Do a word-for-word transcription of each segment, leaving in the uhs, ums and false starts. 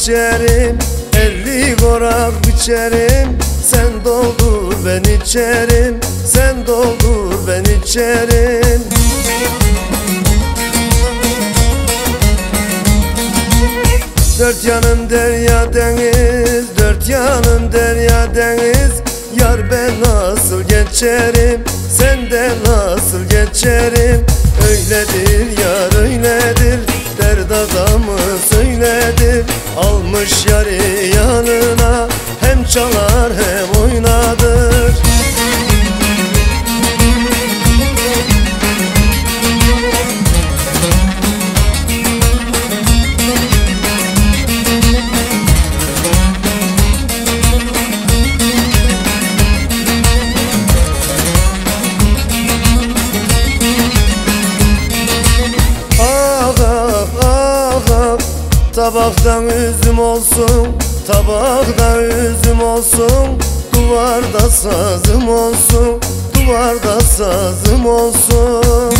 içerim, elli gorak biçerim. Sen doldur ben içerim, sen doldur ben içerim. Dört yanım derya deniz, dört yanım derya deniz. Yar ben nasıl geçerim, sen de nasıl geçerim. Öyledir yar öyledir, derd adamı söyledir. Almış yarı yanına, hem çalar hem oynadır. Tabaktan üzüm olsun, tabakta üzüm olsun. Duvarda sazım olsun, duvarda sazım olsun.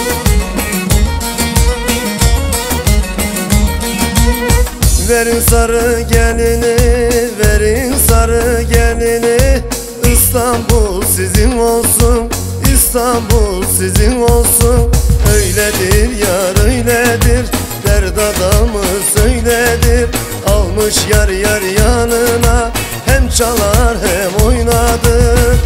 Verin sarı gelini, verin sarı gelini. İstanbul sizin olsun, İstanbul sizin olsun. Öyledir yar öyledir, derd adamı söyledir. Almış yar yar yanına, hem çalar hem oynadır.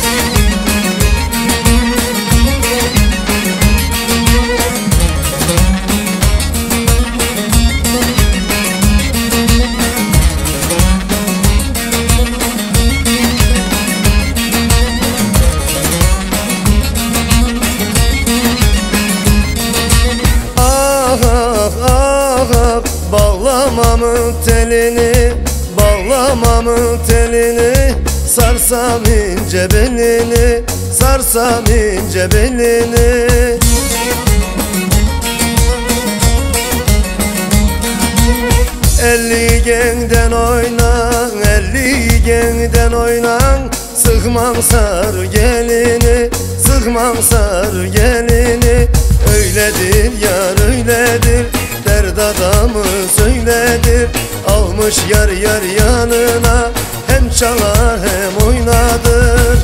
Bağlamamın telini, bağlamamın telini. Sarsam ince belini, sarsam ince belini. Elli genden oynan, elli genden oynan. Sıkmam sar gelini, sıkmam sar gelini. Öyledir yar öyledir, derd adamı söyledir. Almış yar yar yanına, hem çalar hem oynadır.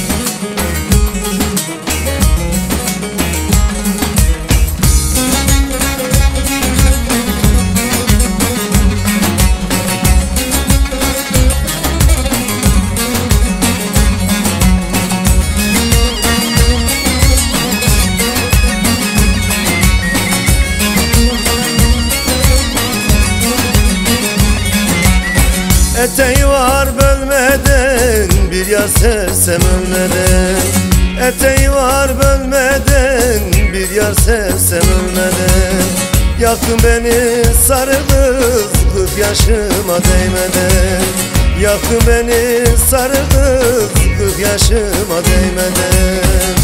Eteği var bölmeden, bir yar sevsem ölmeden. Eteği var bölmeden, bir yar sevsem ölmeden. Yakın beni sarı kız, kırk yaşıma değmeden. Yakın beni sarı kız, kırk yaşıma değmeden.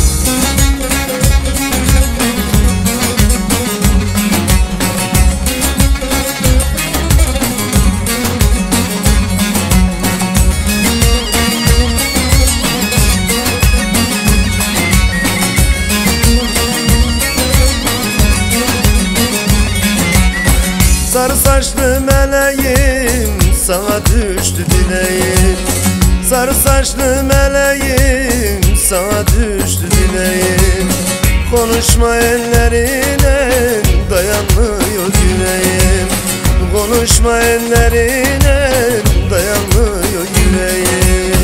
Sarı saçlı meleğim, sana düştü dileğim. Sarı saçlı meleğim, sana düştü dileğim. Konuşma ellerine, dayanmıyor yüreğim. Konuşma ellerine, dayanmıyor yüreğim.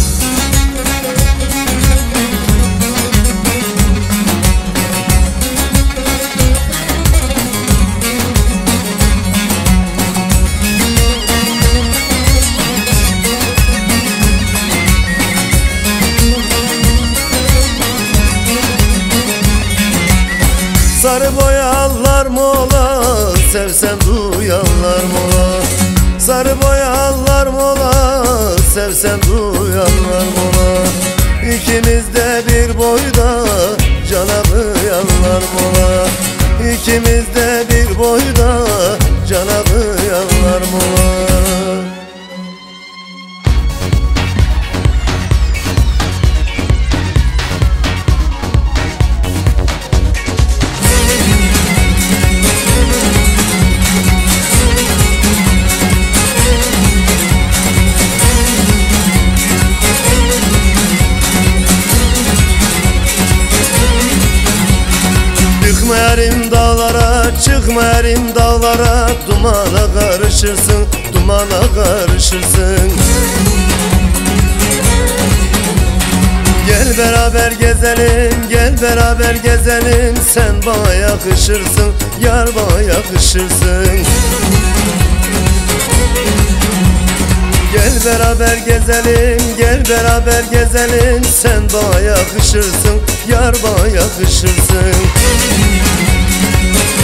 Sarı boyallar mola, sevsem duyarlar mola. Sarı boyallar mola, sevsem duyarlar mola. İkimiz de bir boyda, cana kıyarlar mola. İkimiz de bir boyda, cana kıyarlar mola. erim dağlara, çıkma erim dağlara, dumana karışırsın, dumana karışırsın. Gel beraber gezelim, gel beraber gezelim, sen bana yakışırsın, yar bana yakışırsın. Gel beraber gezelim, gel beraber gezelim, sen bana yakışırsın, yar bana yakışırsın.